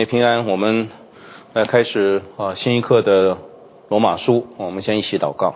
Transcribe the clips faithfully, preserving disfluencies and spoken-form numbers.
平安，我们来开始啊新一课的罗马书，我们先一起祷告。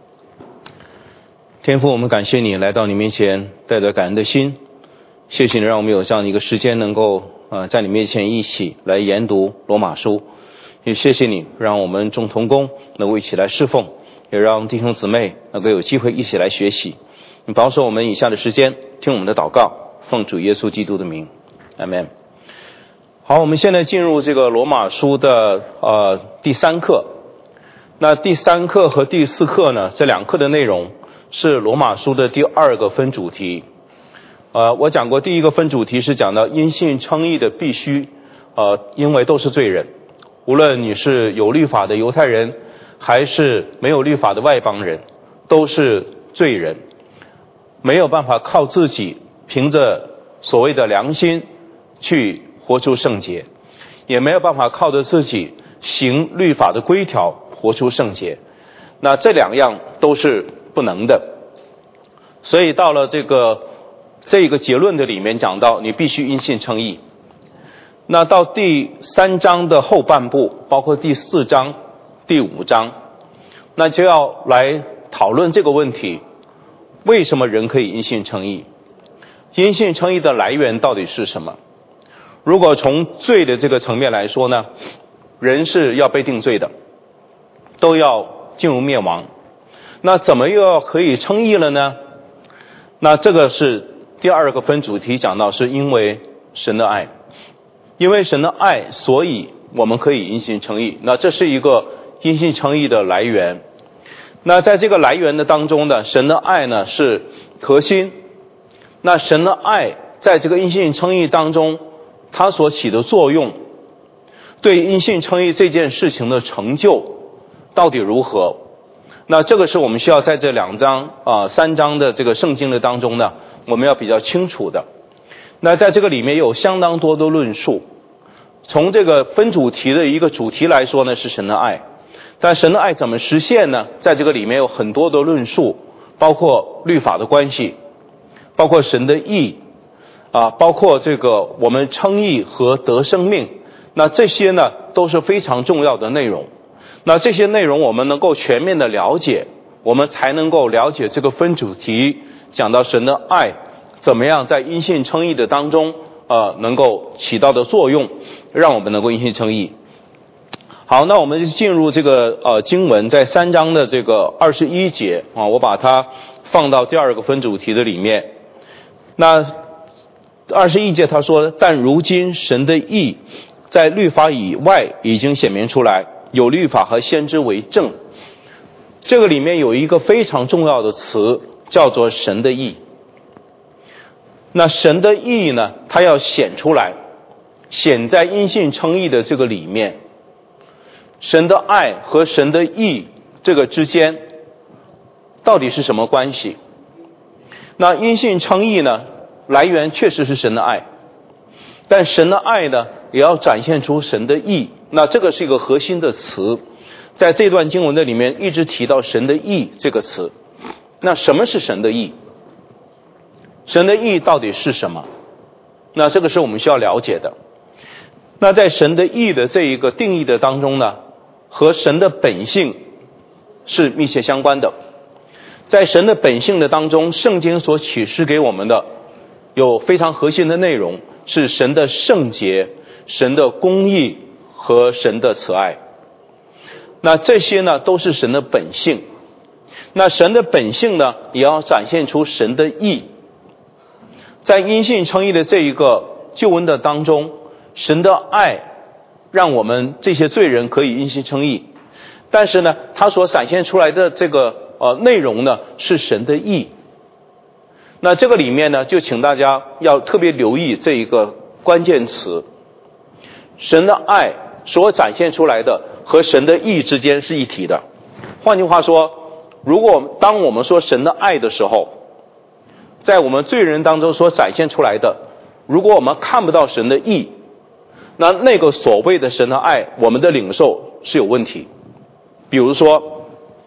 天父，我们感谢你来到你面前，带着感恩的心，谢谢你让我们有这样的一个时间，能够呃在你面前一起来研读罗马书，也谢谢你让我们众同工能够一起来侍奉，也让弟兄姊妹能够有机会一起来学习。你保守我们以下的时间，听我们的祷告，奉主耶稣基督的名，阿们。好，我们现在进入这个罗马书的呃第三课。那第三课和第四课呢，这两课的内容是罗马书的第二个分主题。呃，我讲过第一个分主题是讲到因信称义的必须，呃，因为都是罪人，无论你是有律法的犹太人，还是没有律法的外邦人，都是罪人，没有办法靠自己凭着所谓的良心去活出圣洁，也没有办法靠着自己行律法的规条活出圣洁，那这两样都是不能的。所以到了这个这个结论的里面讲到你必须因信称义。那到第三章的后半部，包括第四章第五章，那就要来讨论这个问题，为什么人可以因信称义？因信称义的来源到底是什么？如果从罪的这个层面来说呢，人是要被定罪的，都要进入灭亡。那怎么又要可以称义了呢？那这个是第二个分主题讲到，是因为神的爱，因为神的爱，所以我们可以因信称义。那这是一个因信称义的来源。那在这个来源的当中呢，神的爱呢是核心。那神的爱在这个因信称义当中，它所起的作用，对因信称义这件事情的成就到底如何？那这个是我们需要在这两章啊、呃、三章的这个圣经的当中呢，我们要比较清楚的。那在这个里面有相当多的论述。从这个分主题的一个主题来说呢，是神的爱，但神的爱怎么实现呢？在这个里面有很多的论述，包括律法的关系，包括神的义啊，包括这个我们称义和得生命，那这些呢都是非常重要的内容。那这些内容我们能够全面的了解，我们才能够了解这个分主题讲到神的爱怎么样在因信称义的当中呃能够起到的作用，让我们能够因信称义。好，那我们就进入这个呃经文，在三章的这个二十一节啊，我把它放到第二个分主题的里面。那二十一节他说，但如今神的义在律法以外已经显明出来，有律法和先知为证。这个里面有一个非常重要的词叫做神的义。那神的义呢，它要显出来，显在因信称义的这个里面。神的爱和神的义这个之间到底是什么关系？那因信称义呢，来源确实是神的爱，但神的爱呢也要展现出神的义。那这个是一个核心的词，在这段经文的里面一直提到神的义这个词。那什么是神的义？神的义到底是什么？那这个是我们需要了解的。那在神的义的这一个定义的当中呢，和神的本性是密切相关的。在神的本性的当中，圣经所启示给我们的有非常核心的内容，是神的圣洁、神的公义和神的慈爱。那这些呢都是神的本性。那神的本性呢也要展现出神的义。在因信称义的这一个救恩的当中，神的爱让我们这些罪人可以因信称义，但是呢他所展现出来的这个呃内容呢是神的义。那这个里面呢就请大家要特别留意这一个关键词，神的爱所展现出来的和神的义之间是一体的。换句话说，如果当我们说神的爱的时候，在我们罪人当中所展现出来的，如果我们看不到神的义，那那个所谓的神的爱，我们的领受是有问题。比如说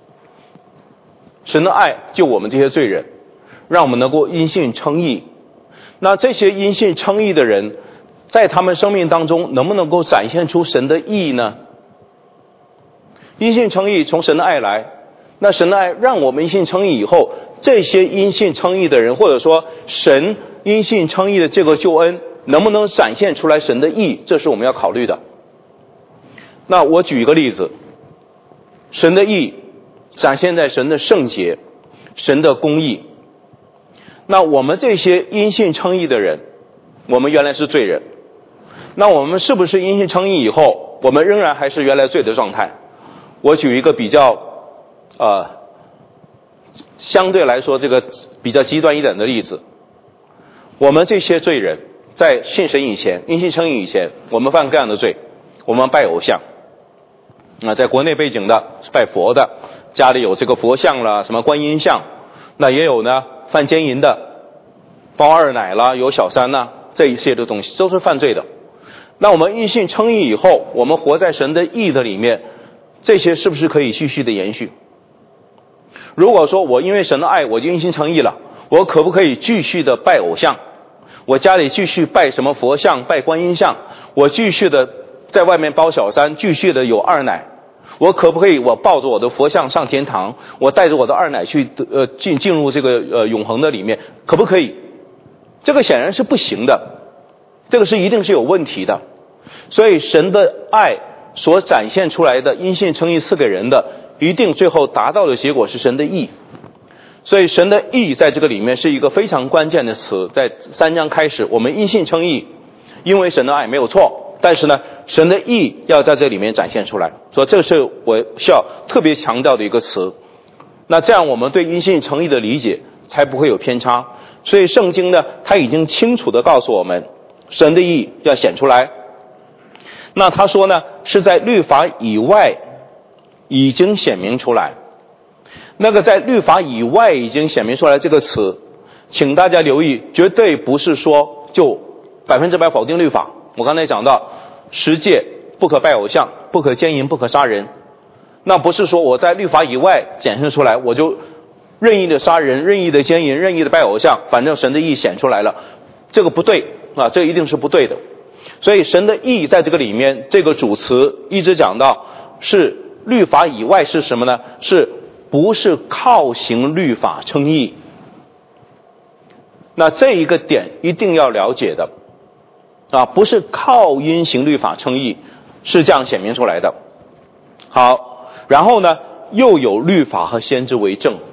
神的爱救我们这些罪人，让我们能够因信称义，那这些因信称义的人在他们生命当中能不能够展现出神的义呢？因信称义从神的爱来，那神的爱让我们因信称义以后，这些因信称义的人，或者说神因信称义的这个救恩能不能展现出来神的义，这是我们要考虑的。那我举一个例子，神的义展现在神的圣洁，神的公义。那我们这些因信称义的人，我们原来是罪人，那我们是不是因信称义以后，我们仍然还是原来罪的状态？我举一个比较呃相对来说这个比较极端一点的例子，我们这些罪人在信神以前，因信称义以前，我们犯各样的罪，我们拜偶像啊，在国内背景的是拜佛的，家里有这个佛像啦，什么观音像，那也有呢犯奸淫的，包二奶啦，有小三啦，这一些的东西都是犯罪的。那我们因信称义以后，我们活在神的义的里面，这些是不是可以继续的延续？如果说我因为神的爱，我就因信称义了，我可不可以继续的拜偶像？我家里继续拜什么佛像，拜观音像，我继续的在外面包小三，继续的有二奶，我可不可以我抱着我的佛像上天堂，我带着我的二奶去呃进进入这个呃永恒的里面，可不可以？这个显然是不行的，这个是一定是有问题的。所以神的爱所展现出来的因信称义赐给人的，一定最后达到的结果是神的义。所以神的义在这个里面是一个非常关键的词，在三章开始，我们因信称义，因为神的爱没有错，但是呢神的义要在这里面展现出来，所以这是我需要特别强调的一个词。那这样我们对因信称义的理解才不会有偏差。所以圣经呢它已经清楚地告诉我们，神的义要显出来。那他说呢是在律法以外已经显明出来，那个在律法以外已经显明出来这个词，请大家留意，绝对不是说就百分之百否定律法。我刚才讲到十诫不可拜偶像，不可奸淫，不可杀人，那不是说我在律法以外显示出来，我就任意的杀人，任意的奸淫，任意的拜偶像，反正神的义显出来了，这个不对啊，这一定是不对的。所以神的义在这个里面，这个主词一直讲到是律法以外是什么呢？是不是靠行律法称义？那这一个点一定要了解的啊，不是靠因行律法称义，是这样显明出来的。好，然后呢又有律法和先知为证。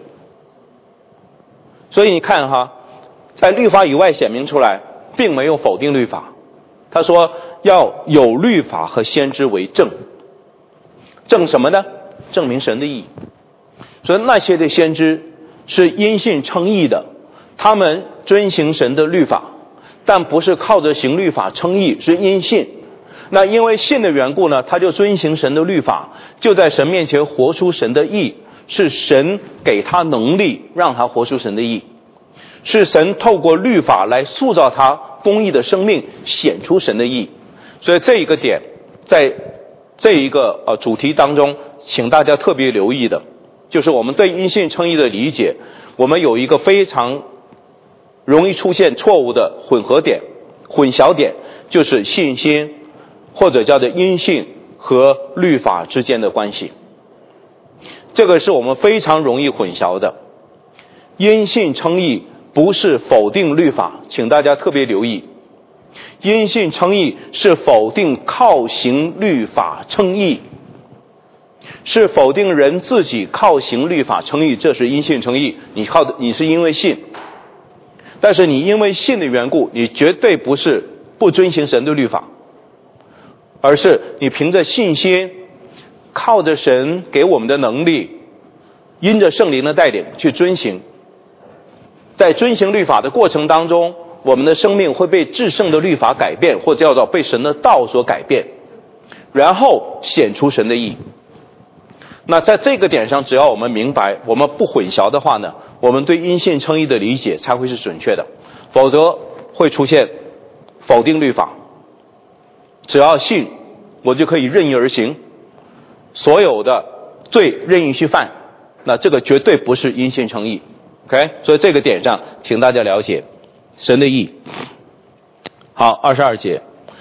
所以你看哈，在律法以外显明出来，并没有否定律法，他说要有律法和先知为证。证什么呢？证明神的义。所以那些的先知是因信称义的，他们遵行神的律法，但不是靠着行律法称义，是因信。那因为信的缘故呢，他就遵行神的律法，就在神面前活出神的义，是神给他能力让他活出神的义，是神透过律法来塑造他公义的生命，显出神的义。所以这一个点在这一个呃主题当中，请大家特别留意的，就是我们对因信称义的理解，我们有一个非常容易出现错误的混合点、混淆点，就是信心或者叫做因信和律法之间的关系。这个是我们非常容易混淆的。因信称义不是否定律法，请大家特别留意。因信称义是否定靠行律法称义，是否定人自己靠行律法称义，这是因信称义。你靠的你是因为信，但是你因为信的缘故，你绝对不是不遵行神的律法，而是你凭着信心，靠着神给我们的能力，因着圣灵的带领去遵行。在遵行律法的过程当中，我们的生命会被至圣的律法改变，或者叫做被神的道所改变，然后显出神的义。那在这个点上，只要我们明白，我们不混淆的话呢，我们对因信称义的理解才会是准确的，否则会出现否定律法。只要信，我就可以任意而行，所有的罪任意去犯，那这个绝对不是因信称义。OK， 所以这个点上，请大家了解神的义。好，二十二节，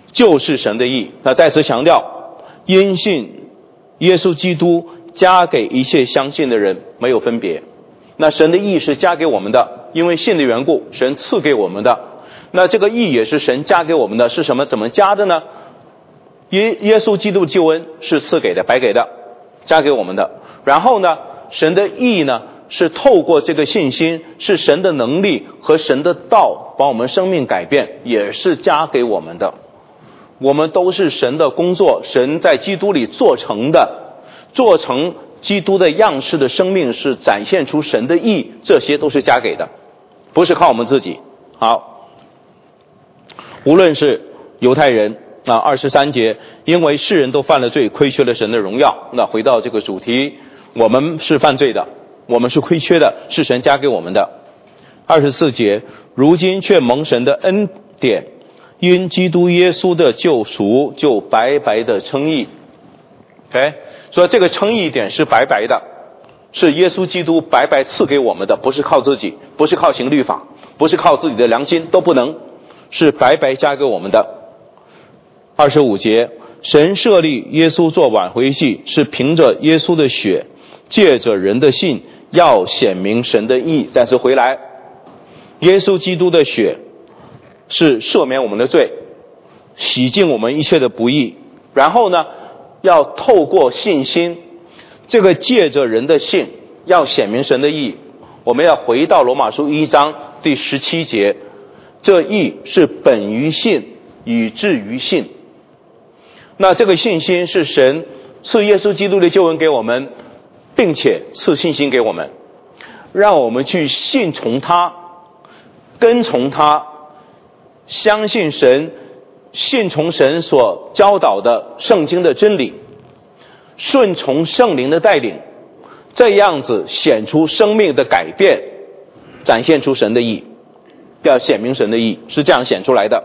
就是神的义。那再次强调，因信耶稣基督加给一切相信的人没有分别。那神的义是加给我们的，因为信的缘故，神赐给我们的。那这个义也是神加给我们的，是什么？怎么加的呢？耶耶稣基督救恩是赐给的，白给的，加给我们的。然后呢，神的义呢，是透过这个信心，是神的能力和神的道把我们生命改变，也是加给我们的。我们都是神的工作，神在基督里做成的，做成基督的样式的生命，是展现出神的义，这些都是加给的，不是靠我们自己。好，无论是犹太人啊，二十三节，因为世人都犯了罪，亏缺了神的荣耀。那回到这个主题，我们是犯罪的，我们是亏缺的，是神加给我们的。二十四节，如今却蒙神的恩典，因基督耶稣的救赎，就白白的称义。OK， 所以这个称义点是白白的，是耶稣基督白白赐给我们的，不是靠自己，不是靠行律法，不是靠自己的良心，都不能，是白白加给我们的。二十五节，神设立耶稣做挽回祭，是凭着耶稣的血，借着人的信，要显明神的义。再次回来，耶稣基督的血是赦免我们的罪，洗净我们一切的不义。然后呢，要透过信心，这个借着人的信，要显明神的义。我们要回到罗马书一章第十七节，这义是本于信，以至于信。那这个信心是神赐耶稣基督的救恩给我们，并且赐信心给我们，让我们去信从他，跟从他，相信神，信从神所教导的圣经的真理，顺从圣灵的带领，这样子显出生命的改变，展现出神的义，要显明神的义，是这样显出来的。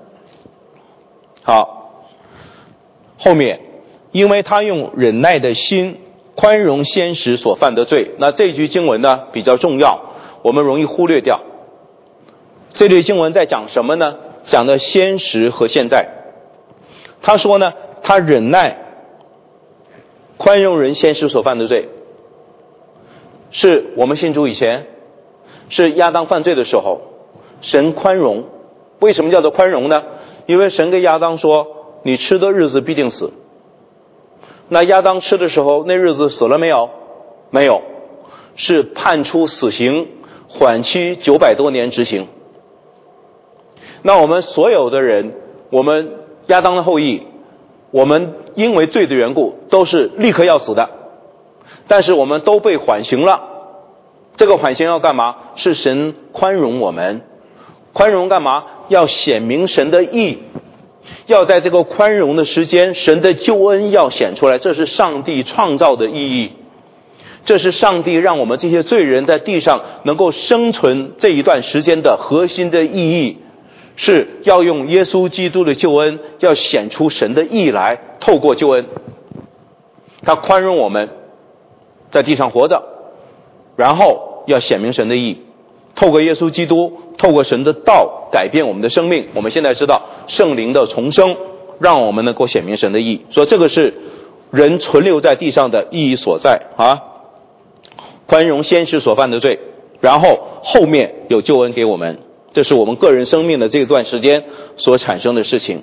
好，后面，因为他用忍耐的心宽容先时所犯的罪。那这句经文呢比较重要，我们容易忽略掉。这句经文在讲什么呢？讲的先时和现在。他说呢，他忍耐宽容人先时所犯的罪，是我们信主以前，是亚当犯罪的时候，神宽容。为什么叫做宽容呢？因为神跟亚当说，你吃的日子必定死。那亚当吃的时候，那日子死了没有？没有，是判处死刑，缓期九百多年执行。那我们所有的人，我们亚当的后裔，我们因为罪的缘故，都是立刻要死的，但是我们都被缓刑了。这个缓刑要干嘛？是神宽容我们，宽容干嘛？要显明神的义，要在这个宽容的时间，神的救恩要显出来，这是上帝创造的意义，这是上帝让我们这些罪人在地上能够生存这一段时间的核心的意义，是要用耶稣基督的救恩，要显出神的义来，透过救恩，他宽容我们在地上活着，然后要显明神的义，透过耶稣基督，透过神的道改变我们的生命。我们现在知道圣灵的重生，让我们能够显明神的义，所以这个是人存留在地上的意义所在啊！宽容先时所犯的罪，然后后面有救恩给我们，这是我们个人生命的这段时间所产生的事情。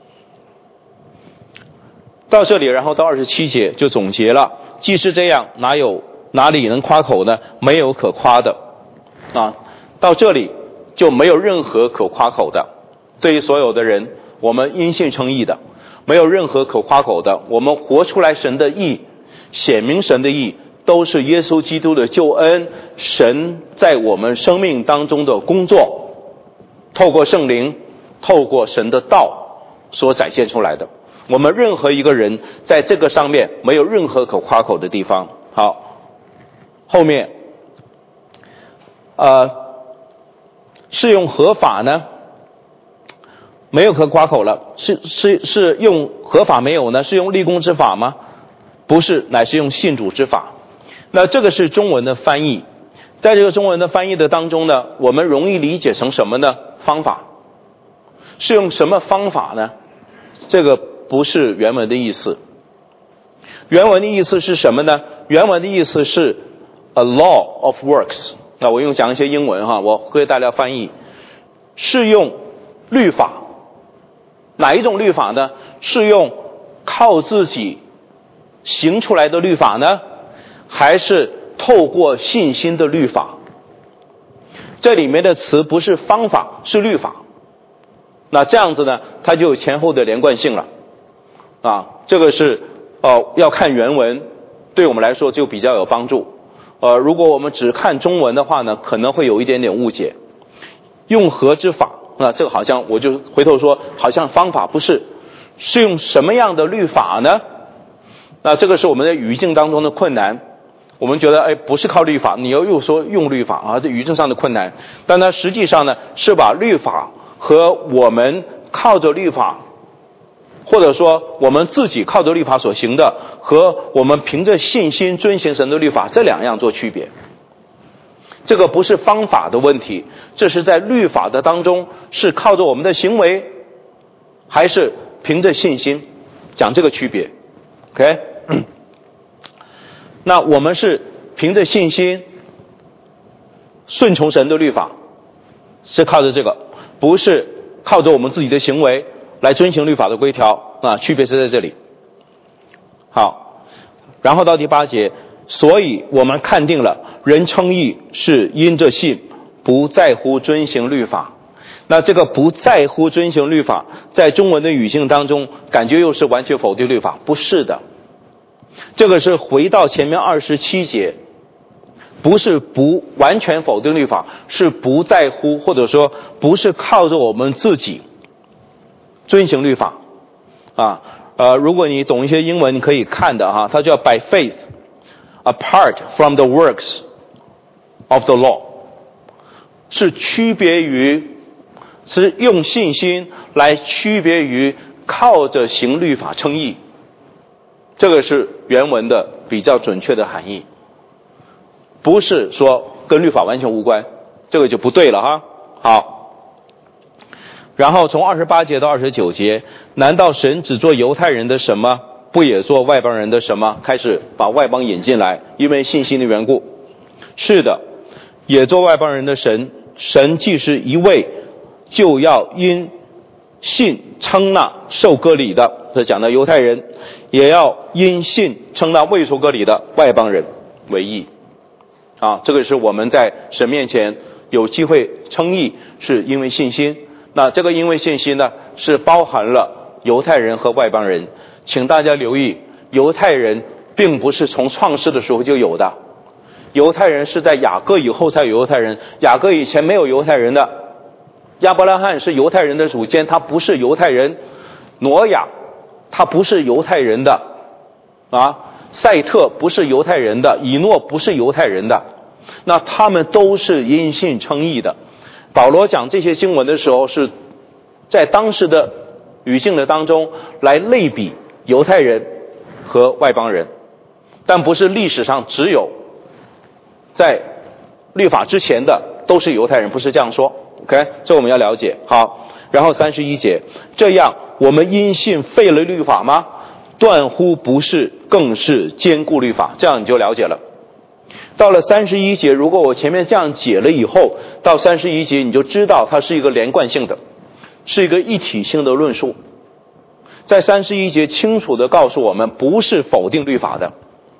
到这里，然后到二十七节就总结了，既是这样，哪有哪里能夸口呢？没有可夸的啊！到这里就没有任何可夸口的。对于所有的人，我们因信称义的，没有任何可夸口的。我们活出来神的义，显明神的义，都是耶稣基督的救恩，神在我们生命当中的工作，透过圣灵，透过神的道所展现出来的。我们任何一个人在这个上面没有任何可夸口的地方。好，后面呃是用合法呢？没有可夸口了，是是是用合法没有呢？是用立功之法吗？不是，乃是用信主之法。那这个是中文的翻译，在这个中文的翻译的当中呢，我们容易理解成什么呢？方法。是用什么方法呢？ 这个不是原文的意思。原文的意思是什么呢？原文的意思是 a law of works。那我用讲一些英文哈，我给大家翻译，是用律法。哪一种律法呢？是用靠自己行出来的律法呢，还是透过信心的律法？这里面的词不是方法，是律法。那这样子呢，它就有前后的连贯性了啊。这个是呃要看原文，对我们来说就比较有帮助。呃，如果我们只看中文的话呢，可能会有一点点误解。用何之法？那这个好像我就回头说，好像方法不是，是用什么样的律法呢？那这个是我们在语境当中的困难。我们觉得，哎，不是靠律法，你又又说用律法啊，这语境上的困难。但它实际上呢，是把律法和我们靠着律法，或者说我们自己靠着律法所行的，和我们凭着信心遵行神的律法，这两样做区别。这个不是方法的问题，这是在律法的当中，是靠着我们的行为，还是凭着信心，讲这个区别。OK， 那我们是凭着信心顺从神的律法，是靠着这个，不是靠着我们自己的行为来遵行律法的规条啊，区别是在这里。好，然后到第八节，所以我们看定了人称义是因着信，不在乎遵行律法。那这个不在乎遵行律法，在中文的语境当中，感觉又是完全否定律法，不是的。这个是回到前面二十七节，不是不完全否定律法，是不在乎，或者说不是靠着我们自己遵行律法啊。呃，如果你懂一些英文，你可以看的哈，它叫 by faith apart from the works of the law， 是区别于，是用信心来区别于靠着行律法称义。这个是原文的比较准确的含义，不是说跟律法完全无关，这个就不对了哈。好，然后从二十八节到二十九节，难道神只做犹太人的什么，不也做外邦人的什么？开始把外邦引进来，因为信心的缘故。是的，也做外邦人的神，神既是一位，就要因信称那受割礼的，这讲的犹太人，也要因信称那未受割礼的外邦人为义啊。这个是我们在神面前有机会称义，是因为信心。那这个因为信心呢，是包含了犹太人和外邦人。请大家留意，犹太人并不是从创世的时候就有的，犹太人是在雅各以后才有犹太人，雅各以前没有犹太人的。亚伯拉罕是犹太人的祖先，他不是犹太人。挪亚他不是犹太人的啊，赛特不是犹太人的，以诺不是犹太人的，那他们都是因信称义的。保罗讲这些经文的时候，是在当时的语境的当中来类比犹太人和外邦人，但不是历史上只有在律法之前的都是犹太人，不是这样说。 OK， 这我们要了解。好，然后三十一节，这样我们因信废了律法吗？断乎不是，更是坚固律法。这样你就了解了。到了三十一节，如果我前面这样解了以后，到三十一节你就知道它是一个连贯性的，是一个一体性的论述。在三十一节清楚地告诉我们，不是否定律法的。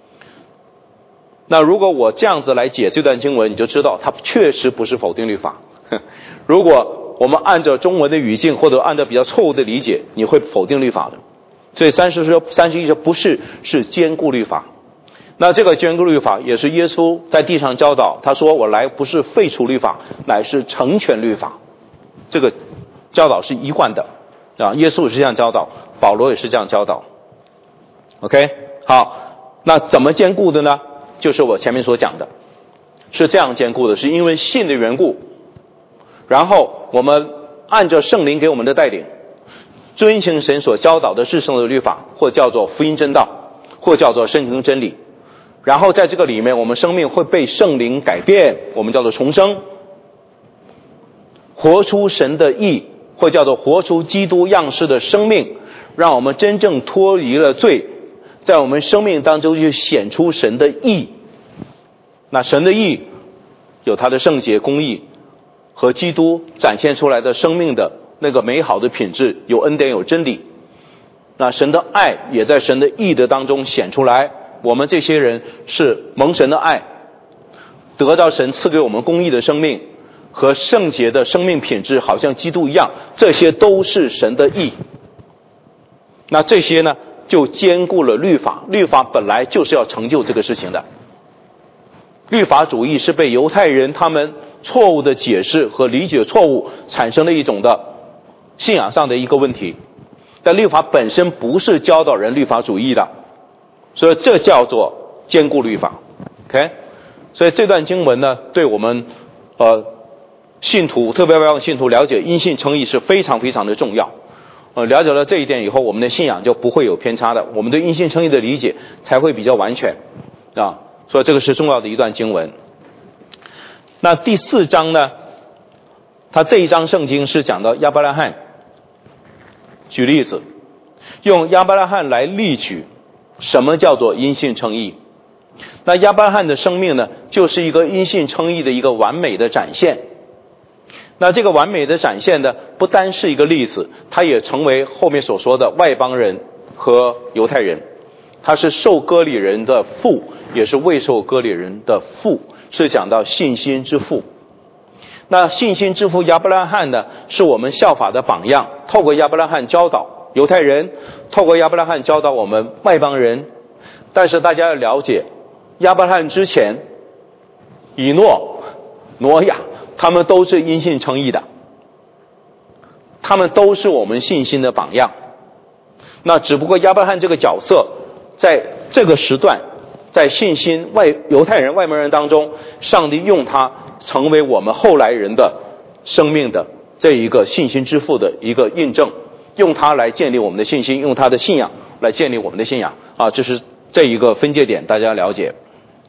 那如果我这样子来解这段经文，你就知道它确实不是否定律法。如果我们按照中文的语境，或者按照比较错误的理解，你会否定律法的。所以三十说三十一说不是，是坚固律法。那这个坚固律法也是耶稣在地上教导，他说我来不是废除律法，乃是成全律法。这个教导是一贯的啊，耶稣也是这样教导，保罗也是这样教导。 OK， 好，那怎么坚固的呢？就是我前面所讲的，是这样坚固的，是因为信的缘故，然后我们按照圣灵给我们的带领，遵行神所教导的至圣的律法，或叫做福音真道，或叫做圣经真理。然后在这个里面，我们生命会被圣灵改变，我们叫做重生，活出神的义，或叫做活出基督样式的生命， 让我们真正脱离了罪，在我们生命当中就显出神的义。那神的义有他的圣洁、公义和基督展现出来的生命的那个美好的品质，有恩典有真理。那神的爱也在神的义的当中显出来，我们这些人是蒙神的爱，得到神赐给我们公义的生命和圣洁的生命品质，好像基督一样，这些都是神的义。那这些呢就兼顾了律法，律法本来就是要成就这个事情的。律法主义是被犹太人他们错误的解释和理解错误产生了一种的信仰上的一个问题，但律法本身不是教导人律法主义的，所以这叫做兼顾律法。 OK， 所以这段经文呢对我们呃信徒，特别让信徒了解因信称义是非常非常的重要。呃，了解了这一点以后，我们的信仰就不会有偏差的，我们对因信称义的理解才会比较完全啊。所以这个是重要的一段经文。那第四章呢，他这一章圣经是讲到亚伯拉罕，举例子，用亚伯拉罕来例举什么叫做因信称义。那亚伯拉罕的生命呢，就是一个因信称义的一个完美的展现。那这个完美的展现呢，不单是一个例子，它也成为后面所说的外邦人和犹太人，他是受割礼人的父，也是未受割礼人的父，是讲到信心之父。那信心之父亚伯拉罕呢，是我们效法的榜样，透过亚伯拉罕教导犹太人，透过亚伯拉罕教导我们外邦人。但是大家要了解，亚伯拉罕之前，以诺、挪亚，他们都是因信称义的，他们都是我们信心的榜样。那只不过亚伯拉罕这个角色在这个时段，在信心外犹太人外邦人当中，上帝用他成为我们后来人的生命的这一个信心之父的一个印证，用他来建立我们的信心，用他的信仰来建立我们的信仰啊，这是这一个分界点，大家了解。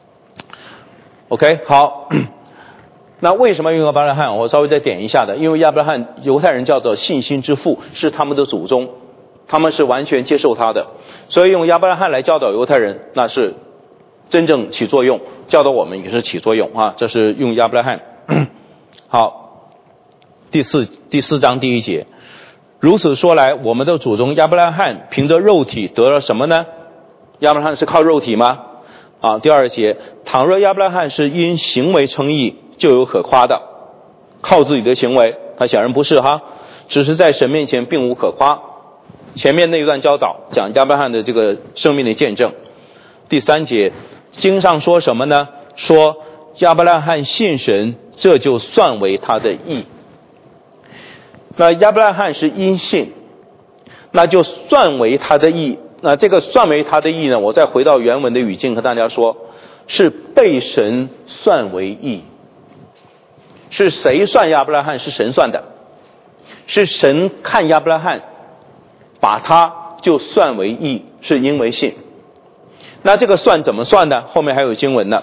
OK， 好。那为什么用亚伯拉罕？我稍微再点一下的，因为亚伯拉罕犹太人叫做信心之父，是他们的祖宗，他们是完全接受他的，所以用亚伯拉罕来教导犹太人，那是真正起作用，教导我们也是起作用啊。这是用亚伯拉罕。好，第四第四章第一节，如此说来，我们的祖宗亚伯拉罕凭着肉体得了什么呢？亚伯拉罕是靠肉体吗？啊，第二节，倘若亚伯拉罕是因行为称义，就有可夸的，靠自己的行为，他显然不是哈，只是在神面前并无可夸。前面那一段教导讲亚伯拉罕的这个生命的见证。第三节，经上说什么呢？说亚伯拉罕信神，这就算为他的义。那亚伯拉罕是因信，那就算为他的义。那这个算为他的义呢，我再回到原文的语境和大家说，是被神算为义。是谁算亚伯拉罕？是神算的，是神看亚伯拉罕，把他就算为义，是因为信。那这个算怎么算呢？后面还有经文呢。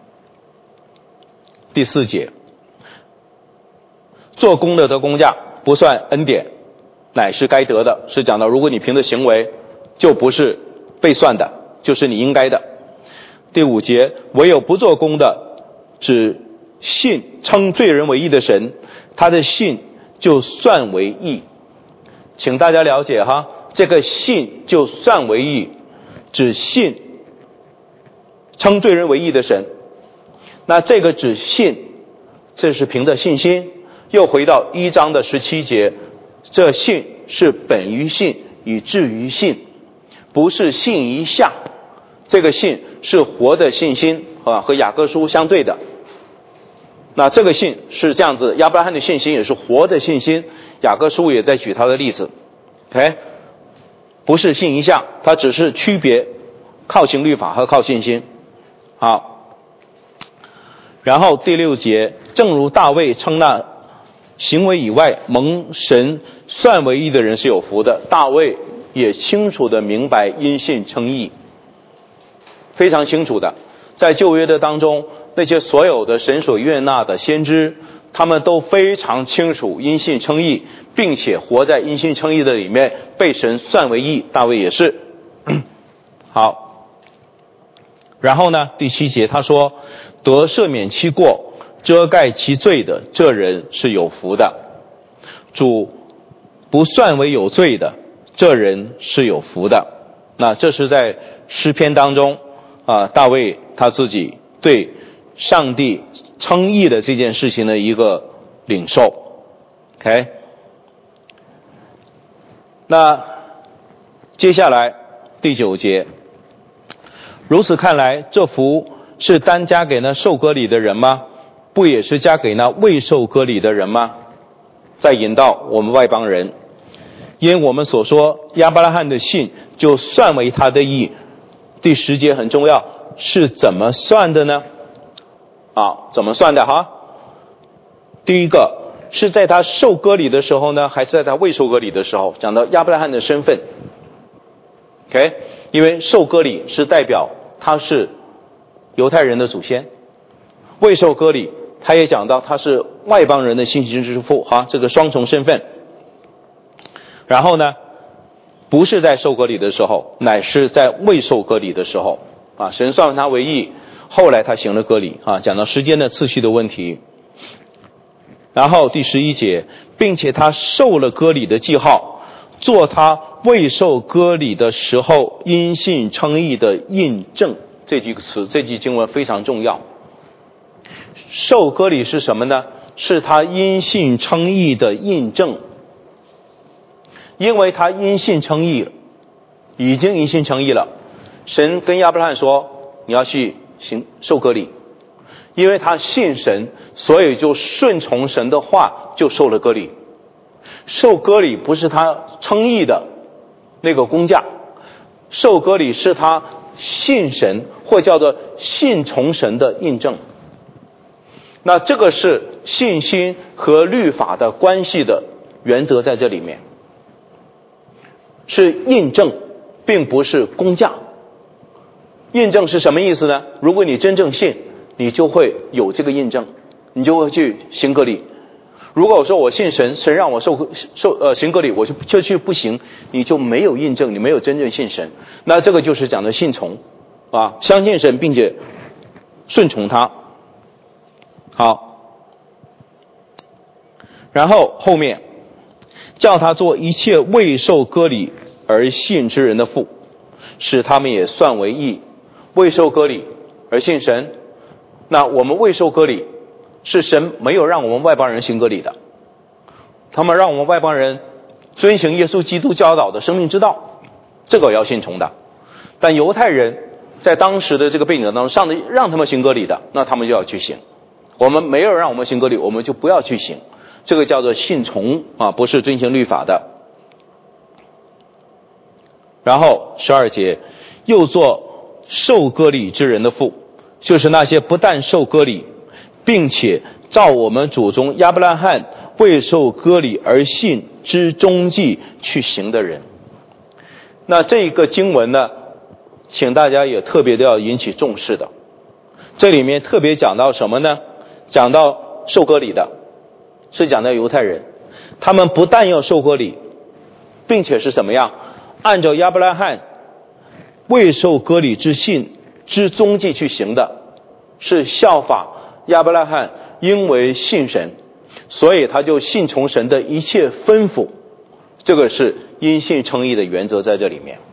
第四节，做工的得工价，不算恩典，乃是该得的，是讲到如果你凭着行为，就不是被算的，就是你应该的。第五节，唯有不做工的，只信称罪人为义的神，他的信就算为义。请大家了解哈，这个信就算为义，只信称罪人为义的神。那这个只信，这是凭着信心。又回到一章的十七节，这信是本于信，以至于信，不是信一项。这个信是活的信心啊，和雅各书相对的。那这个信是这样子，亚伯拉罕的信心也是活的信心，雅各书也在举他的例子。OK， 不是信一项，它只是区别靠行律法和靠信心。好，然后第六节，正如大卫称那行为以外蒙神算为义的人是有福的，大卫也清楚的明白因信称义，非常清楚的。在旧约的当中，那些所有的神所悦纳的先知他们都非常清楚因信称义，并且活在因信称义的里面，被神算为义。大卫也是。好，然后呢，第七节他说，得赦免其过，遮盖其罪的，这人是有福的。主不算为有罪的，这人是有福的。那这是在诗篇当中啊，大卫他自己对上帝称义的这件事情的一个领受。 OK， 那接下来第九节，如此看来，这福是单加给那受割礼的人吗？不也是加给那未受割礼的人吗？再引到我们外邦人，因我们所说亚伯拉罕的信就算为他的义。第十节很重要，是怎么算的呢？啊，怎么算的哈？第一个是在他受割礼的时候呢，还是在他未受割礼的时候？讲到亚伯拉罕的身份。OK， 因为受割礼是代表他是犹太人的祖先，未受割礼他也讲到他是外邦人的信心之父，哈，这个双重身份。然后呢，不是在受割礼的时候，乃是在未受割礼的时候啊，神算他为义，后来他行了割礼啊，讲到时间的次序的问题。然后第十一节，并且他受了割礼的记号，做他未受割礼的时候因信称义的印证。这句词，这句经文非常重要。受割礼是什么呢？是他因信称义的印证。因为他因信称义，已经因信称义了，神跟亚伯拉罕说你要去行受割礼，因为他信神，所以就顺从神的话，就受了割礼。受割礼不是他称义的那个工价，受割礼是他信神，或叫做信从神的印证。那这个是信心和律法的关系的原则在这里面，是印证，并不是工价。印证是什么意思呢？如果你真正信，你就会有这个印证，你就会去行割礼。如果我说我信神，神让我受受呃行割礼，我就就去不行，你就没有印证，你没有真正信神。那这个就是讲的信从啊，相信神并且顺从他。好，然后后面叫他做一切未受割礼而信之人的父，使他们也算为义。未受割礼而信神，那我们未受割礼是神没有让我们外邦人行割礼的，他们让我们外邦人遵行耶稣基督教导的生命之道，这个要信从的。但犹太人在当时的这个背景当中，上帝让他们行割礼的，那他们就要去行。我们没有让我们行割礼，我们就不要去行，这个叫做信从啊，不是遵行律法的。然后十二节，又做受割礼之人的父，就是那些不但受割礼，并且照我们祖宗亚伯拉罕未受割礼而信之踪迹去行的人。那这个经文呢，请大家也特别的要引起重视的。这里面特别讲到什么呢？讲到受割礼的，是讲到犹太人，他们不但要受割礼，并且是什么样？按照亚伯拉罕未受割礼之信之踪迹去行的，是效法亚伯拉罕，因为信神，所以他就信从神的一切吩咐。这个是因信称义的原则在这里面。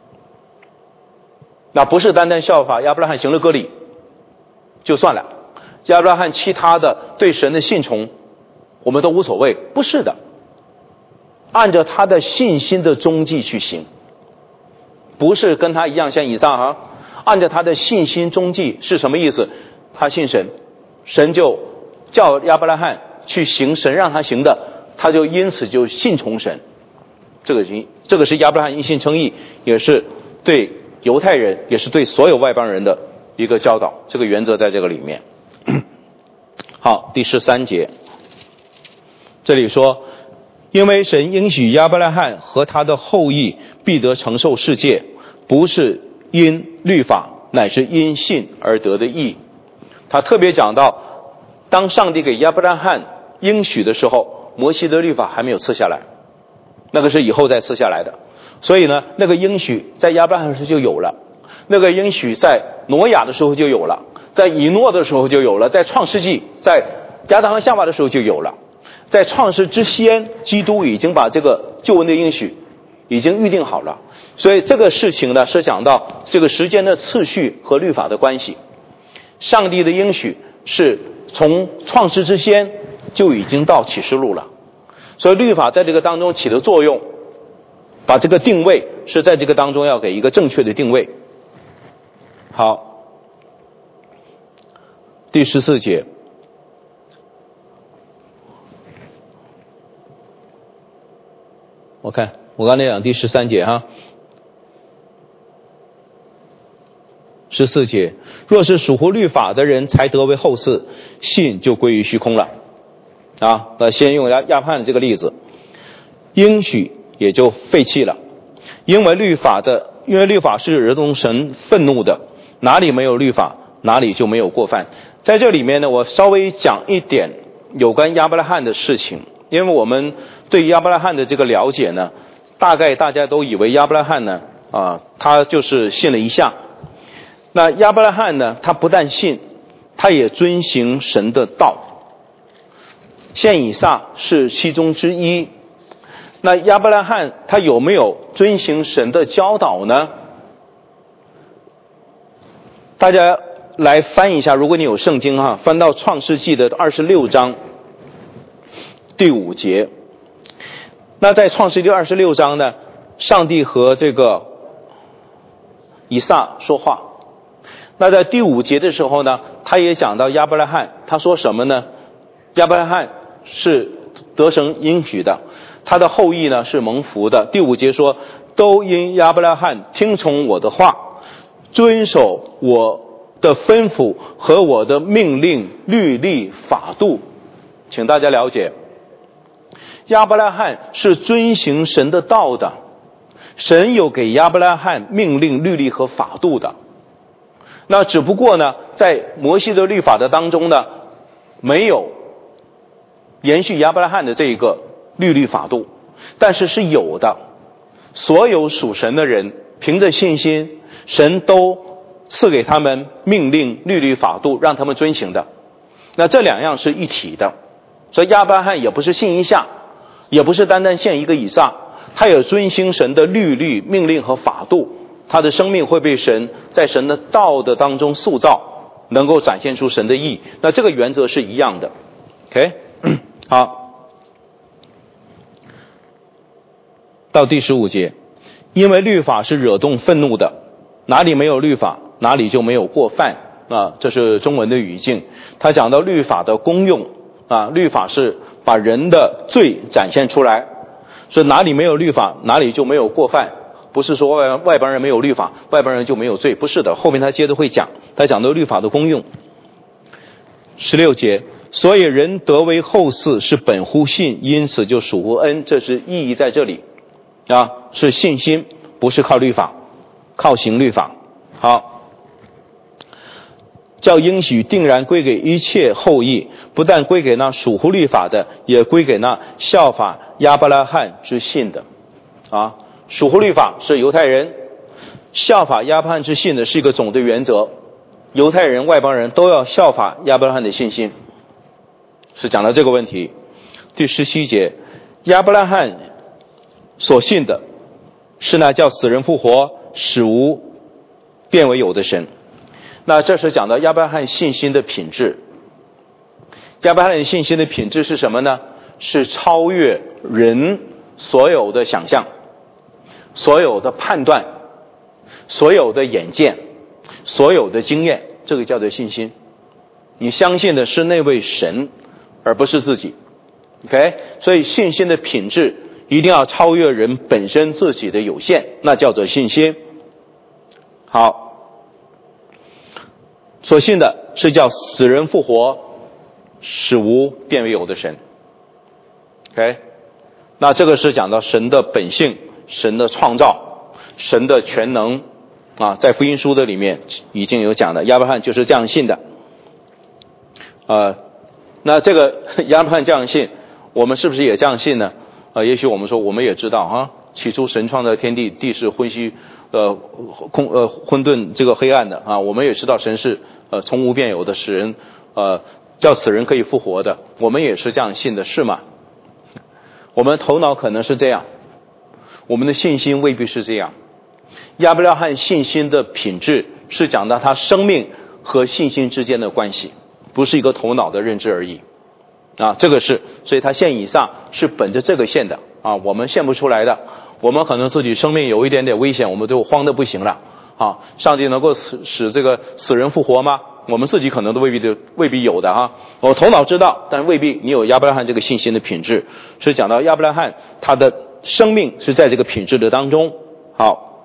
那不是单单效法亚伯拉罕行了割礼就算了，亚伯拉罕其他的对神的信从我们都无所谓，不是的，按照他的信心的踪迹去行，不是跟他一样像以撒哈，按照他的信心踪迹是什么意思？他信神，神就叫亚伯拉罕去行神让他行的，他就因此就信从神。这个这个是亚伯拉罕因信称义，也是对犹太人，也是对所有外邦人的一个教导，这个原则在这个里面。好，第十三节，这里说，因为神应许亚伯拉罕和他的后裔必得承受世界，不是因律法，乃是因信而得的义。他特别讲到当上帝给亚伯拉罕应许的时候，摩西的律法还没有赐下来，那个是以后再赐下来的。所以呢，那个应许在亚伯拉罕时就有了，那个应许在挪亚的时候就有了，在以诺的时候就有了，在创世纪，在亚当和夏娃的时候就有了。在创世之先，基督已经把这个救恩的应许已经预定好了。所以这个事情呢，是讲到这个时间的次序和律法的关系。上帝的应许是从创世之先就已经到启示录了，所以律法在这个当中起的作用，把这个定位是在这个当中要给一个正确的定位。好，第十四节，我看我刚才讲第十三节哈，十四节，若是属乎律法的人才得为后嗣，信就归于虚空了。啊，那先用亚亚伯拉罕这个例子，应许也就废弃了，因为律法的，因为律法是惹动神愤怒的，哪里没有律法，哪里就没有过犯。在这里面呢，我稍微讲一点有关亚伯拉罕的事情，因为我们对亚伯拉罕的这个了解呢，大概大家都以为亚伯拉罕呢，啊，他就是信了一项。那亚伯拉罕呢，他不但信，他也遵行神的道。献以撒是其中之一。那亚伯拉罕他有没有遵行神的教导呢？大家来翻一下，如果你有圣经哈，翻到创世纪的二十六章第五节。那在创世纪二十六章呢，上帝和这个以撒说话。那在第五节的时候呢，他也讲到亚伯拉罕，他说什么呢？亚伯拉罕是得神应许的，他的后裔呢是蒙福的。第五节说，都因亚伯拉罕听从我的话，遵守我的吩咐和我的命令、律例、法度。请大家了解，亚伯拉罕是遵行神的道的，神有给亚伯拉罕命令、律例和法度的。那只不过呢，在摩西的律法的当中呢，没有延续亚伯拉罕的这一个律例法度，但是是有的。所有属神的人凭着信心，神都赐给他们命令、律例、法度，让他们遵行的。那这两样是一体的，所以亚伯拉罕也不是信一项，也不是单单献一个以撒，他也遵行神的律例、命令和法度，他的生命会被神在神的道的当中塑造，能够展现出神的义。那这个原则是一样的。 OK， 好，到第十五节，因为律法是惹动愤怒的，哪里没有律法，哪里就没有过犯。啊，这是中文的语境。他讲到律法的功用啊，律法是把人的罪展现出来，所以哪里没有律法，哪里就没有过犯。不是说外外邦人没有律法，外邦人就没有罪，不是的。后面他接着会讲，他讲到律法的功用。十六节，所以人得为后嗣是本乎信，因此就属乎恩。这是意义在这里啊，是信心，不是靠律法，靠行律法。好，叫应许定然归给一切后裔，不但归给那属乎律法的，也归给那效法亚伯拉罕之信的。啊，属乎律法是犹太人，效法亚伯拉罕之信的是一个总的原则，犹太人、外邦人都要效法亚伯拉罕的信心，是讲到这个问题。第十七节，亚伯拉罕所信的是那叫死人复活、使无变为有的神。那这是讲到亚伯拉罕信心的品质。亚伯拉罕信心的品质是什么呢？是超越人所有的想象、所有的判断、所有的眼见、所有的经验，这个叫做信心。你相信的是那位神，而不是自己。 OK， 所以信心的品质一定要超越人本身自己的有限，那叫做信心。好，所信的是叫死人复活、使无变为有的神。 OK， 那这个是讲到神的本性、神的创造、神的全能啊，在福音书的里面已经有讲的，亚伯拉罕就是这样信的。呃， 那这个亚伯拉罕这样信，我们是不是也这样信呢？呃，也许我们说我们也知道哈，起初神创造天地，地是昏虚呃空呃混沌这个黑暗的啊，我们也知道神是呃从无变有的，使人呃叫死人可以复活的，我们也是这样信的，是吗？我们头脑可能是这样，我们的信心未必是这样。亚伯拉罕信心的品质是讲到他生命和信心之间的关系，不是一个头脑的认知而已啊，这个是，所以他献以撒是本着这个献的啊，我们献不出来的，我们可能自己生命有一点点危险，我们就慌得不行了啊，上帝能够使使这个死人复活吗？我们自己可能都未必的未必有的哈，我头脑知道，但未必你有亚伯拉罕这个信心的品质。所以讲到亚伯拉罕他的生命是在这个品质的当中。好，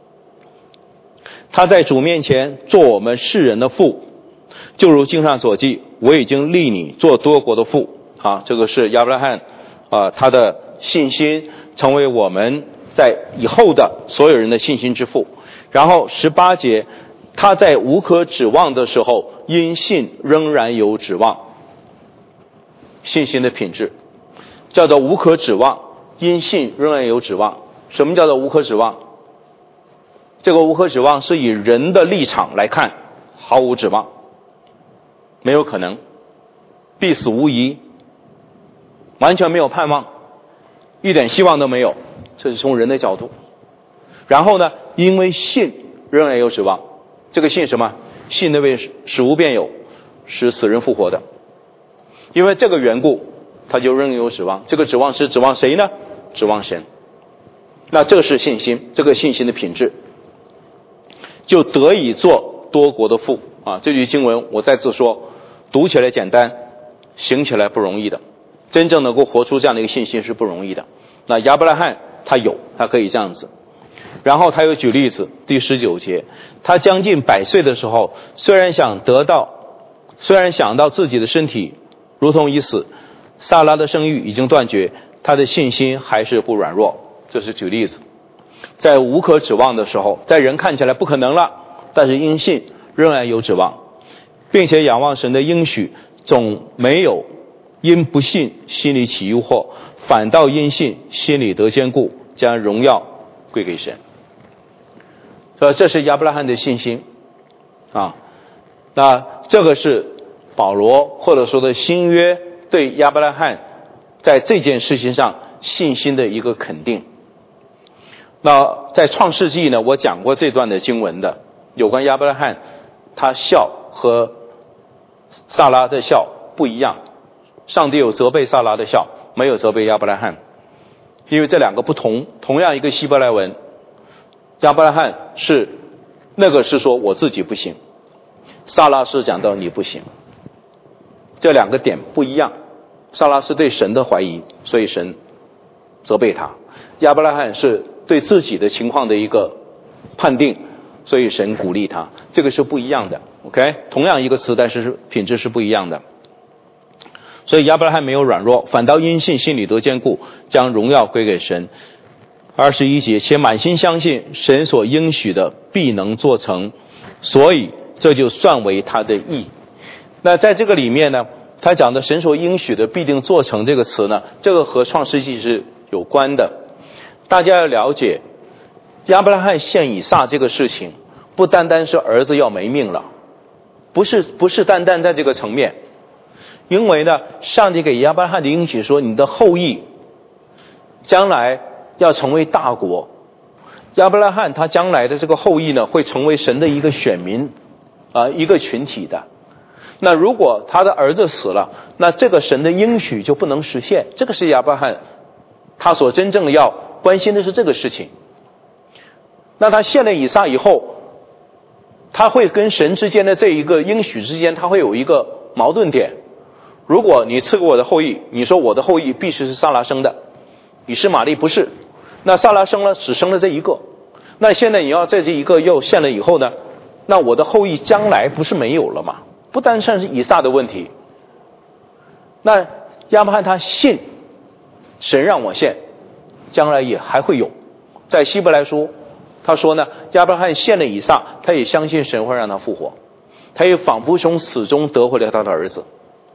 他在主面前做我们世人的父，就如经上所记，我已经立你做多国的父啊，这个是亚伯拉罕啊，他的信心成为我们在以后的所有人的信心之父。然后十八节，他在无可指望的时候，因信仍然有指望。信心的品质叫做无可指望，因信仍然有指望。什么叫做无可指望？这个无可指望是以人的立场来看，毫无指望，没有可能，必死无疑，完全没有盼望，一点希望都没有，这是从人的角度。然后呢，因为信仍然有指望，这个信什么？信那位使无变有，使死人复活的。因为这个缘故，他就仍有指望。这个指望是指望谁呢？指望神。那这个是信心，这个信心的品质，就得以做多国的父啊！这句经文我再次说，读起来简单，行起来不容易的。真正能够活出这样的一个信心是不容易的。那亚伯拉罕他有，他可以这样子。然后他又举例子，第十九节，他将近百岁的时候，虽然想得到，虽然想到自己的身体如同已死，撒拉的生育已经断绝，他的信心还是不软弱。这是举例子，在无可指望的时候，在人看起来不可能了，但是因信仍然有指望，并且仰望神的应许，总没有因不信心里起诱惑，反倒因信心里得坚固，将荣耀归给神。所以这是亚伯拉罕的信心啊。那这个是保罗或者说的新约对亚伯拉罕在这件事情上信心的一个肯定。那在创世纪呢，我讲过这段的经文的，有关亚伯拉罕他笑和撒拉的笑不一样，上帝有责备撒拉的笑，没有责备亚伯拉罕，因为这两个不同。同样一个希伯来文，亚伯拉罕是那个是说我自己不行，撒拉是讲到你不行，这两个点不一样。撒拉是对神的怀疑，所以神责备他；亚伯拉罕是对自己的情况的一个判定，所以神鼓励他。这个是不一样的 OK， 同样一个词，但是品质是不一样的。所以亚伯拉罕没有软弱，反倒因信心里得坚固，将荣耀归给神。二十一节，且满心相信神所应许的必能做成，所以这就算为他的义。那在这个里面呢，他讲的神所应许的必定做成这个词呢，这个和创世纪是有关的。大家要了解，亚伯拉罕献以撒这个事情，不单单是儿子要没命了，不是不是单单在这个层面。因为呢，上帝给亚伯拉罕的应许说，你的后裔将来要成为大国。亚伯拉罕他将来的这个后裔呢，会成为神的一个选民啊、呃，一个群体的。那如果他的儿子死了，那这个神的应许就不能实现。这个是亚伯拉罕他所真正的要关心的是这个事情。那他献了以撒以后，他会跟神之间的这一个应许之间，他会有一个矛盾点。如果你赐给我的后裔，你说我的后裔必须是撒拉生的，以实玛利不是，那撒拉生了只生了这一个，那现在你要在这一个又献了以后呢，那我的后裔将来不是没有了吗？不单单是以撒的问题。那亚伯拉罕他信神让我献，将来也还会有。在希伯来书他说呢，亚伯拉罕献了以撒，他也相信神会让他复活，他也仿佛从死中得回了他的儿子。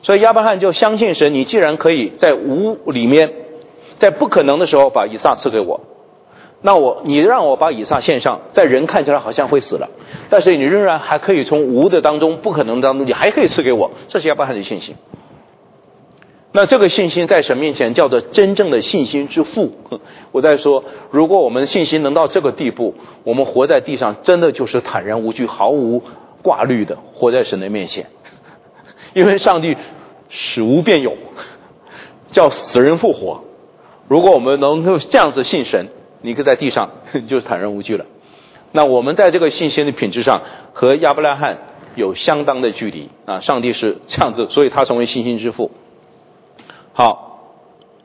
所以亚伯拉罕就相信神，你既然可以在无里面，在不可能的时候把以撒赐给我，那我你让我把以撒献上，在人看起来好像会死了，但是你仍然还可以从无的当中，不可能当中，你还可以赐给我，这是亚伯拉罕的信心。那这个信心在神面前叫做真正的信心之父。我在说，如果我们信心能到这个地步，我们活在地上真的就是坦然无惧，毫无挂虑的活在神的面前。因为上帝使无变有，叫死人复活。如果我们能够这样子信神，你可以在地上就是坦然无惧了。那我们在这个信心的品质上和亚伯拉罕有相当的距离啊！上帝是这样子，所以他成为信心之父。好，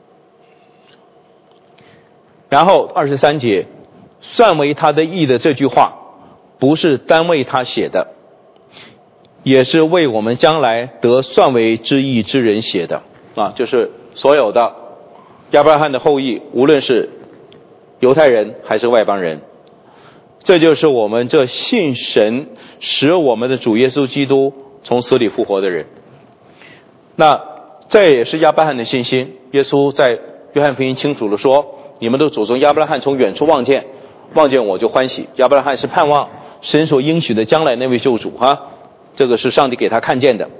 然后二十三节，算为他的义的这句话，不是单为他写的，也是为我们将来得算为之义之人写的啊！就是所有的亚伯拉罕的后裔，无论是犹太人还是外邦人，这就是我们这信神使我们的主耶稣基督从死里复活的人。那这也是亚伯拉罕的信心。耶稣在约翰福音清楚地说，你们的祖宗亚伯拉罕从远处望见，望见我就欢喜。亚伯拉罕是盼望神所应许的将来那位救主哈，这个是上帝给他看见的。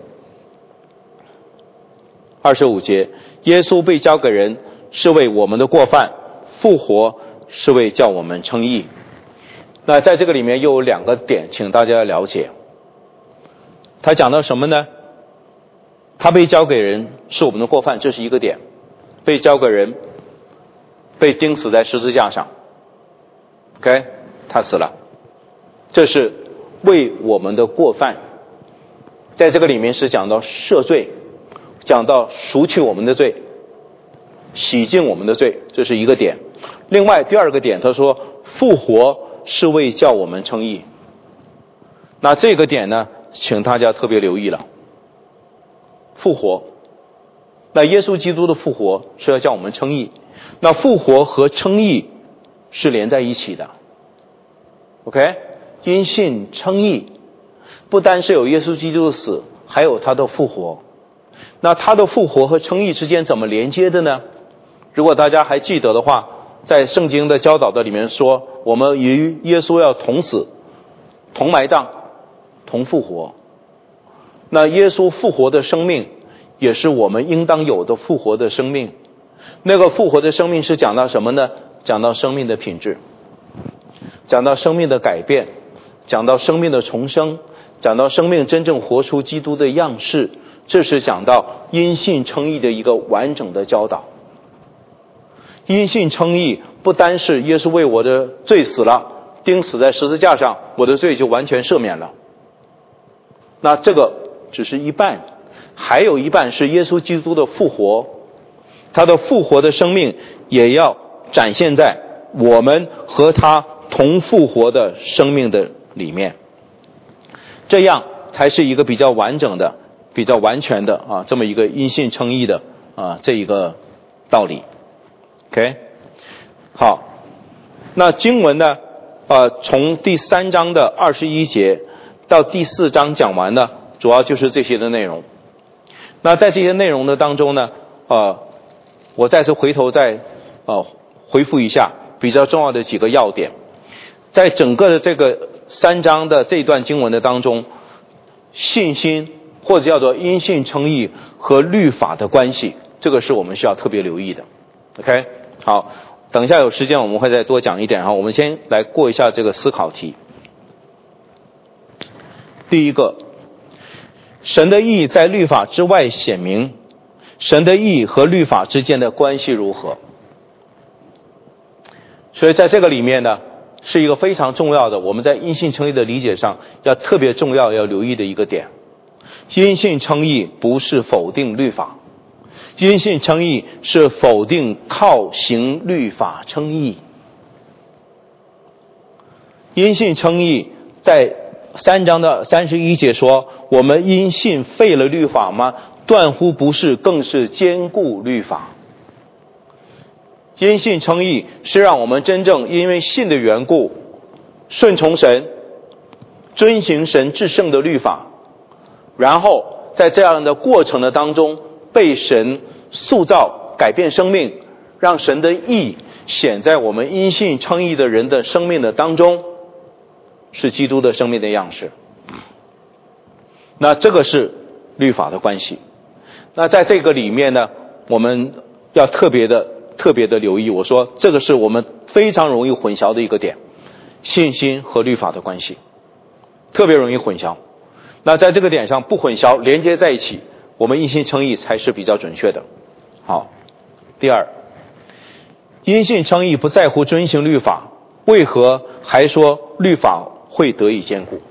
二十五节，耶稣被交给人是为我们的过犯，复活是为叫我们称义。那在这个里面又有两个点请大家要了解。他讲到什么呢？他被交给人是我们的过犯，这是一个点。被交给人，被钉死在十字架上 OK， 他死了，这是为我们的过犯。在这个里面是讲到赦罪，讲到赎去我们的罪，洗净我们的罪，这是一个点。另外第二个点，他说复活是为叫我们称义。那这个点呢，请大家特别留意了。复活，那耶稣基督的复活是要叫我们称义，那复活和称义是连在一起的 OK， 因信称义不单是有耶稣基督的死，还有他的复活。那他的复活和称义之间怎么连接的呢？如果大家还记得的话，在圣经的教导的里面说，我们与耶稣要同死，同埋葬，同复活。那耶稣复活的生命也是我们应当有的复活的生命。那个复活的生命是讲到什么呢？讲到生命的品质，讲到生命的改变，讲到生命的重生，讲到生命真正活出基督的样式。这是讲到因信称义的一个完整的教导。因信称义不单是耶稣为我的罪死了，钉死在十字架上，我的罪就完全赦免了，那这个只是一半，还有一半是耶稣基督的复活，他的复活的生命也要展现在我们和他同复活的生命的里面，这样才是一个比较完整的、比较完全的啊，这么一个因信称义的啊这一个道理。OK， 好，那经文呢，呃，从第三章的二十一节到第四章讲完呢，主要就是这些的内容。那在这些内容的当中呢，呃，我再次回头再呃回复一下比较重要的几个要点。在整个的这个三章的这段经文的当中，信心或者叫做因信称义和律法的关系，这个是我们需要特别留意的。OK， 好，等一下有时间我们会再多讲一点哈。我们先来过一下这个思考题。第一个，神的义在律法之外显明，神的义和律法之间的关系如何？所以在这个里面呢，是一个非常重要的，我们在因信称义的理解上要特别重要要留意的一个点。因信称义不是否定律法，因信称义是否定靠行律法称义。因信称义在三章的三十一节说，我们因信废了律法吗？断乎不是，更是坚固律法。因信称义是让我们真正因为信的缘故顺从神，遵行神至圣的律法，然后在这样的过程的当中被神塑造改变生命，让神的义显在我们因信称义的人的生命的当中，是基督的生命的样式。那这个是律法的关系。那在这个里面呢，我们要特别的特别的留意，我说这个是我们非常容易混淆的一个点，信心和律法的关系特别容易混淆。那在这个点上不混淆，连接在一起，我们因信称义才是比较准确的。好，第二，因信称义不在乎遵行律法，为何还说律法会得以坚固？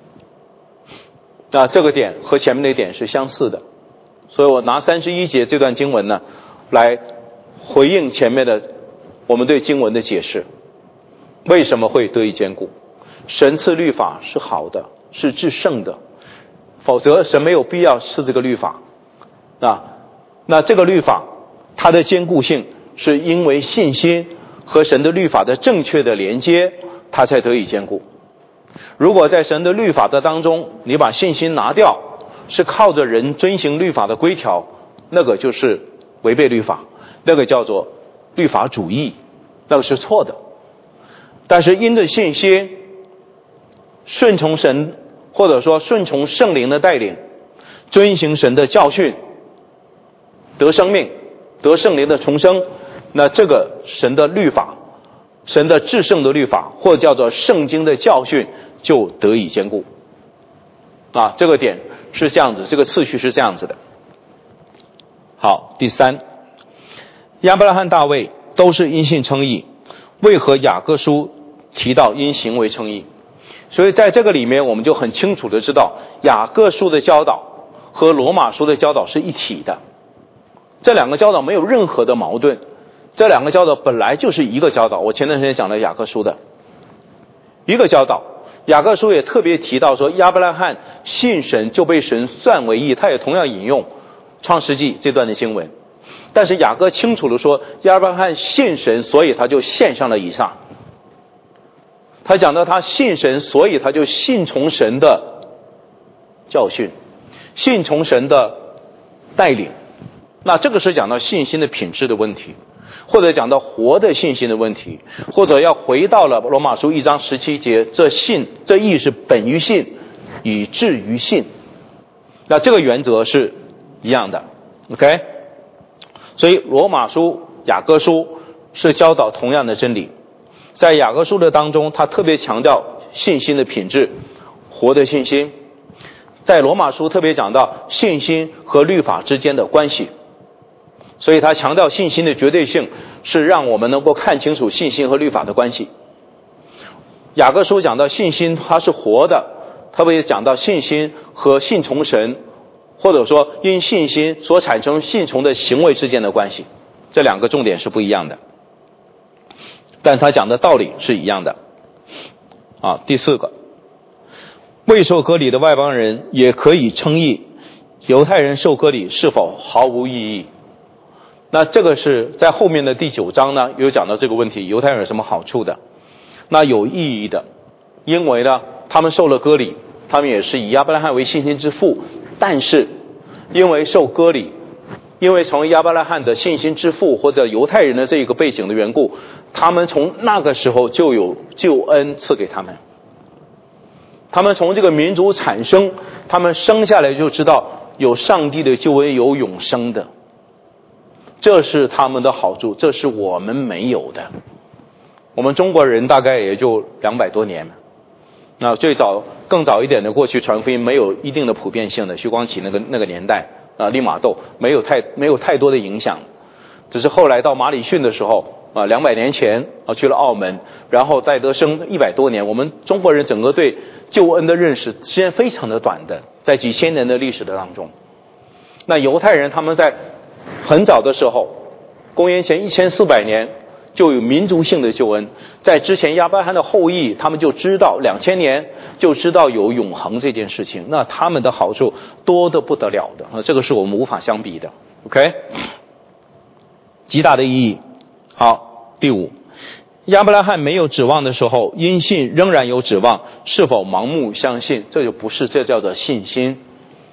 那这个点和前面那点是相似的，所以我拿三十一节这段经文呢来回应前面的我们对经文的解释。为什么会得以坚固？神赐律法是好的，是至圣的，否则神没有必要赐这个律法。那那这个律法它的坚固性是因为信心和神的律法的正确的连接，它才得以坚固。如果在神的律法的当中你把信心拿掉，是靠着人遵行律法的规条，那个就是违背律法，那个叫做律法主义，那个是错的。但是因着信心顺从神，或者说顺从圣灵的带领，遵行神的教训，得生命，得圣灵的重生，那这个神的律法，神的至圣的律法，或者叫做圣经的教训，就得以坚固。啊，这个点是这样子，这个次序是这样子的。好，第三，亚伯拉罕、大卫都是因信称义，为何雅各书提到因行为称义？所以在这个里面我们就很清楚的知道，雅各书的教导和罗马书的教导是一体的，这两个教导没有任何的矛盾，这两个教导本来就是一个教导。我前段时间讲了雅各书的一个教导，雅各书也特别提到说亚伯拉罕信神就被神算为义，他也同样引用创世纪这段的经文。但是雅各清楚的说，亚伯拉罕信神，所以他就献上了以撒。他讲到他信神，所以他就信从神的教训，信从神的带领。那这个是讲到信心的品质的问题，或者讲到活的信心的问题，或者要回到了罗马书一章十七节，这信这义是本于信，以至于信。那这个原则是一样的 OK。 所以罗马书、雅各书是教导同样的真理。在雅各书的当中，他特别强调信心的品质，活的信心。在罗马书特别讲到信心和律法之间的关系，所以他强调信心的绝对性，是让我们能够看清楚信心和律法的关系。雅各书讲到信心它是活的，特别讲到信心和信从神，或者说因信心所产生信从的行为之间的关系，这两个重点是不一样的，但他讲的道理是一样的。啊，第四个，未受割礼的外邦人也可以称义，犹太人受割礼是否毫无意义？那这个是在后面的第九章呢有讲到这个问题，犹太人有什么好处的？那有意义的，因为呢他们受了割礼，他们也是以亚伯拉罕为信心之父，但是因为受割礼，因为从亚伯拉罕的信心之父或者犹太人的这个背景的缘故，他们从那个时候就有救恩赐给他们。他们从这个民族产生，他们生下来就知道有上帝的救恩，有永生的，这是他们的好处，这是我们没有的。我们中国人大概也就两百多年，那最早更早一点的过去传福音没有一定的普遍性的，徐光启那个那个年代啊，利玛窦没有太没有太多的影响，只是后来到马里逊的时候啊，两百年前啊去了澳门，然后戴德生一百多年，我们中国人整个对救恩的认识时间非常的短的，在几千年的历史的当中。那犹太人他们在很早的时候，公元前一千四百年就有民族性的救恩，在之前亚伯拉罕的后裔他们就知道两千年就知道有永恒这件事情，那他们的好处多得不得了的，这个是我们无法相比的 OK， 极大的意义。好，第五，亚伯拉罕没有指望的时候，因信仍然有指望，是否盲目相信？这就不是，这叫做信心。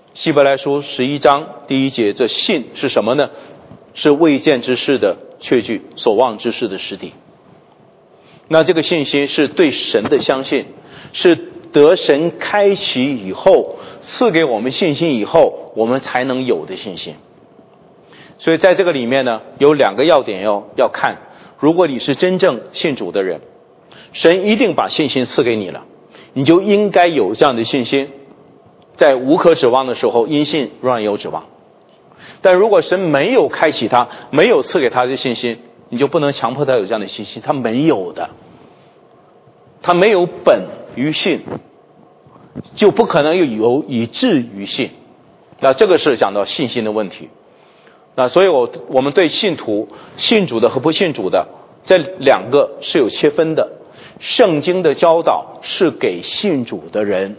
希伯来书十一章第一节，这信是什么呢？是未见之事的确据，所望之事的实底。那这个信心是对神的相信，是得神开启以后，赐给我们信心以后，我们才能有的信心。所以在这个里面呢，有两个要点要要看。如果你是真正信主的人，神一定把信心赐给你了，你就应该有这样的信心，在无可指望的时候，因信仍然有指望。但如果神没有开启他，没有赐给他的信心，你就不能强迫他有这样的信心，他没有的，他没有本于信，就不可能有以至于信。那这个是讲到信心的问题。那所以我我们对信徒，信主的和不信主的这两个是有切分的。圣经的教导是给信主的人，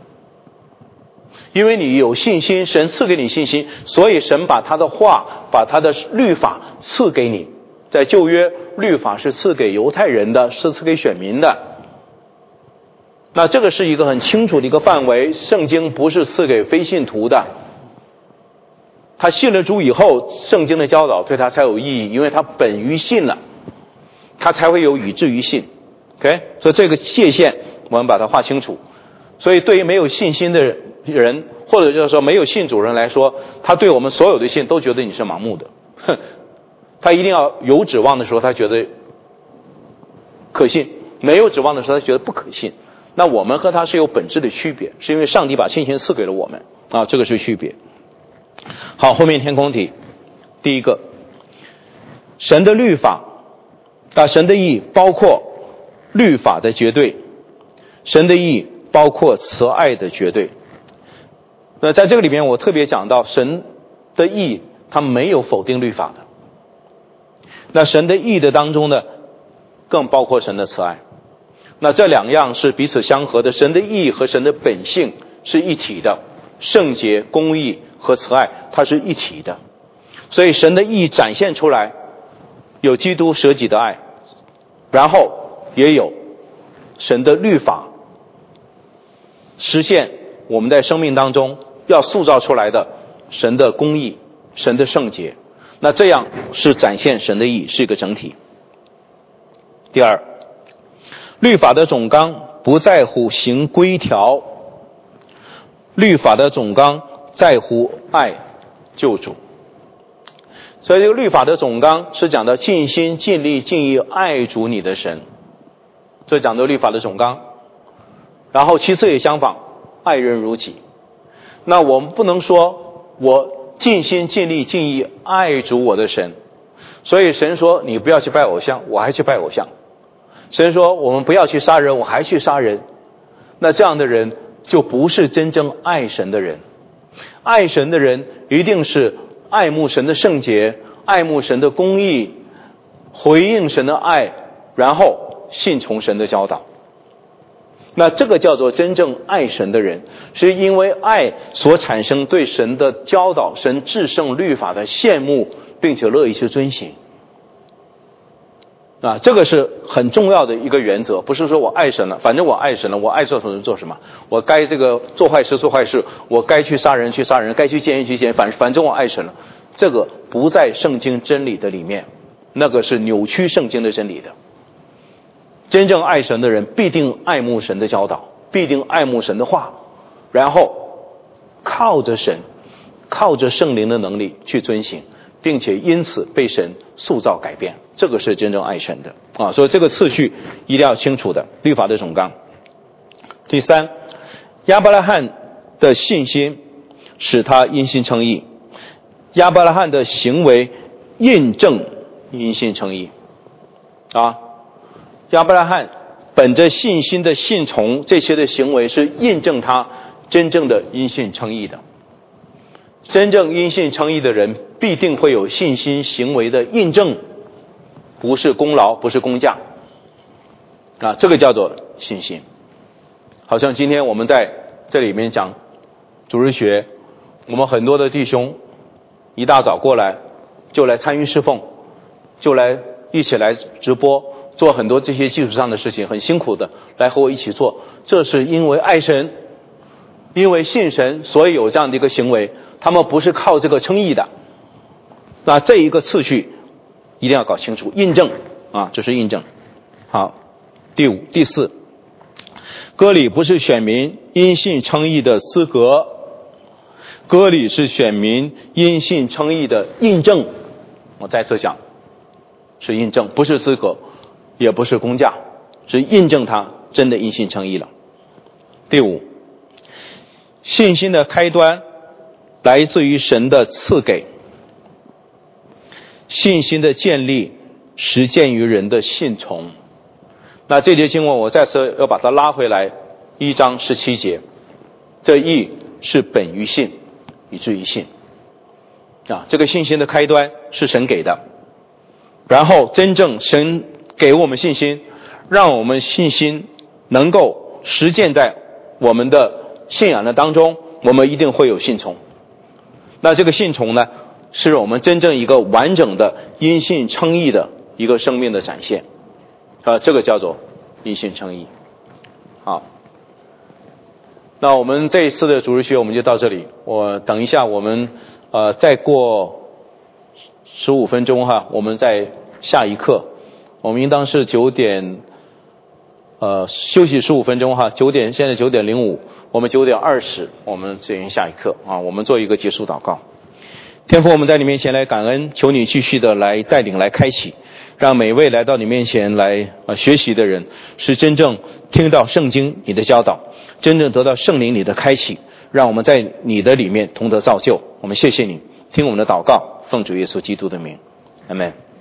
因为你有信心，神赐给你信心，所以神把他的话，把他的律法赐给你。在旧约，律法是赐给犹太人的，是赐给选民的。那这个是一个很清楚的一个范围，圣经不是赐给非信徒的。他信了主以后，圣经的教导对他才有意义，因为他本于信了，他才会有以至于信。OK， 所以这个界限我们把它画清楚。所以对于没有信心的人，或者就是说没有信主人来说，他对我们所有的信都觉得你是盲目的。他一定要有指望的时候，他觉得可信；没有指望的时候，他觉得不可信。那我们和他是有本质的区别，是因为上帝把信心赐给了我们啊，这个是区别。好，后面填空题，第一个，神的律法啊，神的义包括律法的绝对，神的义包括慈爱的绝对。那在这个里面，我特别讲到神的义，他没有否定律法的。那神的义的当中呢，更包括神的慈爱。那这两样是彼此相合的，神的义和神的本性是一体的，圣洁、公义和慈爱它是一体的。所以神的义展现出来，有基督舍己的爱，然后也有神的律法实现我们在生命当中要塑造出来的神的公义、神的圣洁。那这样是展现神的义，是一个整体。第二，律法的总纲不在乎行规条，律法的总纲在乎爱救主。所以这个律法的总纲是讲到尽心尽力尽意爱主你的神，这讲到律法的总纲。然后其次也相仿，爱人如己。那我们不能说我尽心尽力尽意爱主我的神，所以神说你不要去拜偶像，我还去拜偶像。神说我们不要去杀人，我还去杀人。那这样的人就不是真正爱神的人。爱神的人一定是爱慕神的圣洁，爱慕神的公义，回应神的爱，然后信从神的教导。那这个叫做真正爱神的人，是因为爱所产生对神的教导、神至圣律法的羡慕，并且乐意去遵行。啊，这个是很重要的一个原则，不是说我爱神了，反正我爱神了，我爱做什么做什么，我该这个做坏事做坏事，我该去杀人去杀人，该去奸淫去奸淫，反反正我爱神了。这个不在圣经真理的里面，那个是扭曲圣经的真理的。真正爱神的人必定爱慕神的教导，必定爱慕神的话，然后靠着神，靠着圣灵的能力去遵行，并且因此被神塑造改变，这个是真正爱神的啊！所以这个次序一定要清楚的，律法的总纲。第三，亚伯拉罕的信心使他因信称义，亚伯拉罕的行为印证因信称义啊！亚伯拉罕本着信心的信从，这些的行为是印证他真正的因信称义的。真正因信称义的人必定会有信心行为的印证，不是功劳，不是工价啊，这个叫做信心。好像今天我们在这里面讲主日学，我们很多的弟兄一大早过来就来参与侍奉，就来一起来直播，做很多这些技术上的事情，很辛苦的来和我一起做，这是因为爱神， 因为信神所以有这样的一个行为，他们不是靠这个称义的。那这一个次序一定要搞清楚，印证啊，这是印证。好，第五、第四，割礼不是选民因信称义的资格，割礼是选民因信称义的印证。我再次讲，是印证，不是资格，也不是工价，是印证他真的因信称义了。第五，信心的开端来自于神的赐给，信心的建立实践于人的信从。那这节经文我再次要把它拉回来，一章十七节，这义是本于信，以至于信啊，这个信心的开端是神给的，然后真正神给我们信心，让我们信心能够实践在我们的信仰的当中，我们一定会有信从。那这个信从呢，是我们真正一个完整的因信称义的一个生命的展现啊，这个叫做因信称义。好，那我们这一次的主日学我们就到这里，我等一下我们呃再过十五分钟哈，我们再下一课，我们应当是九点呃休息十五分钟哈，九点现在九点零五，我们九点二十我们进行下一课啊，我们做一个结束祷告。天父，我们在你面前来感恩，求你继续的来带领来开启，让每位来到你面前来呃学习的人是真正听到圣经你的教导，真正得到圣灵你的开启，让我们在你的里面同得造就。我们谢谢你，听我们的祷告，奉主耶稣基督的名，阿们。